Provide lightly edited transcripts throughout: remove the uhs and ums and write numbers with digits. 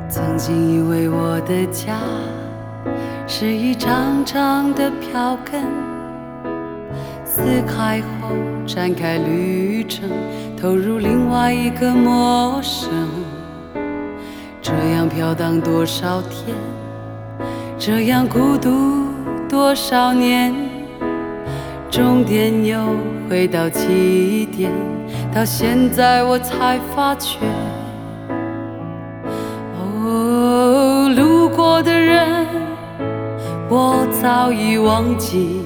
曾经以为我的家是一张张的票根，撕开后展开旅程，投入另外一个陌生。这样飘荡多少天，这样孤独多少年，终点又回到起点，到现在我才发觉，哦，路过的人我早已忘记，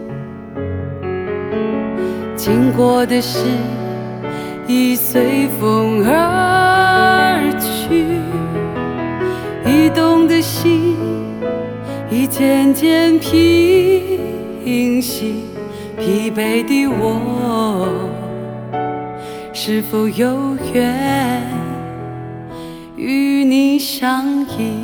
经过的事已随风而去，移动的心已渐渐平息，疲惫的我是否有缘与你相依？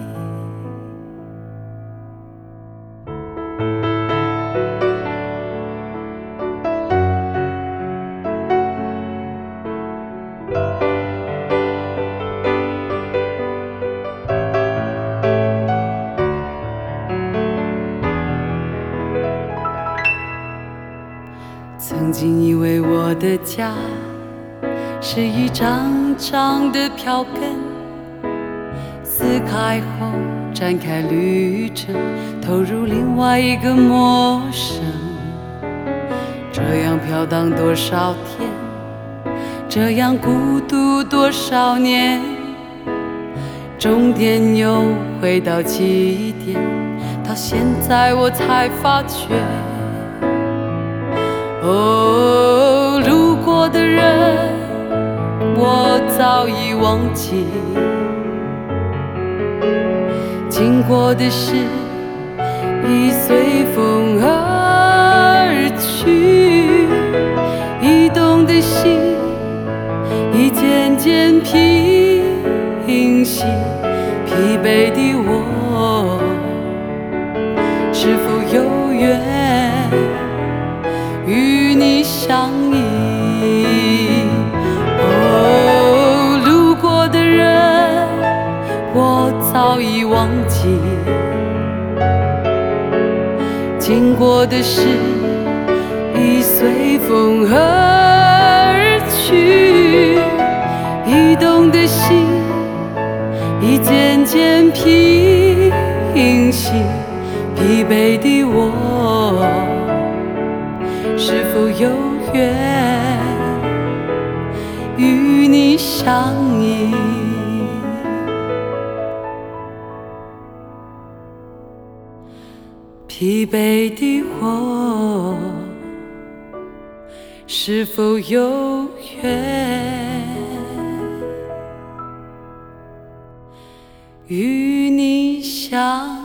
曾经以为我的家是一张张的票根，撕开后展开旅程，投入另外一个陌生。这样飘荡多少天，这样孤独多少年，终点又回到起点，到现在我才发觉，哦，路过的人我早已忘记，经过的事已随风而去，移动的心已渐渐平息，疲惫的我是否有缘与你相依？哦，路过的人我早已忘记，经过的事已随风而去，移动的心已渐渐平息，疲惫的我是否有缘与你相依？疲惫的我是否有缘与你相依？